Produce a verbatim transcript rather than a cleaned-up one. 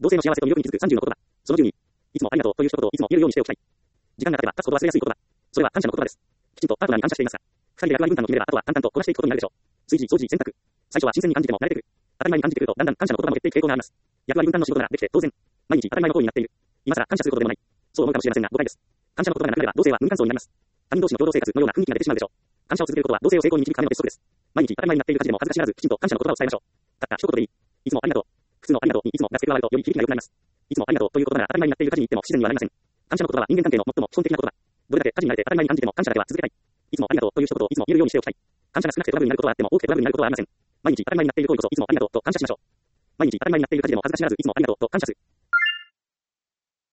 同性の幸せと魅力に気づくさんじゅうの言葉。そのじゅうに、いつもありがとうという一言をいつも言えるようにしておきたい。時間が経てば経つほど忘れやすい言葉。それは感謝の言葉です。きちんとパートナーに感謝していますか？二人で役割分担を決めれば、あとは淡々とこなしていくことになるでしょう。炊事、掃除、洗濯。最初は新鮮に感じても慣れてくる。当たり前に感じてくると、だんだん感謝の言葉も減っていく傾向があります。役割分担の仕事ならできて当然。毎日当たり前の行為になっている。今更感謝することでもない。そう思うかもしれませんが、誤解です。感謝の言葉がなくなれば、同性は無関層になります。他人同士の共同生活のような雰囲気が出てしまうでしょう。感謝を続けることは同性を成功に導くための鉄則です。毎日当たり前になっている家事でも恥ずかしがらず、きちんと感謝の言葉を伝えましょう。たった一言でいい。いつもありがとう。普通のありがとうにいつもが付け加わるとより響きが良くなります。いつもありがとうという言葉なら当たり前になっている家事に行っても不自然にはなりません。感謝の言葉は人間関係の最も基本的な言葉。どれだけ家事に慣れて当たり前に感じても感謝だけは続けたい。いつもありがとうという一言をいつも言えるようにしておきたい。感謝が少なくてトラブルになることはあっても多くてトラブルになることはありません。毎日当たり前になっている行為こそいつもありがとうと感謝しましょう。毎日当たり前になっている家事でも恥ずかしがらずいつもありがとうと感謝する。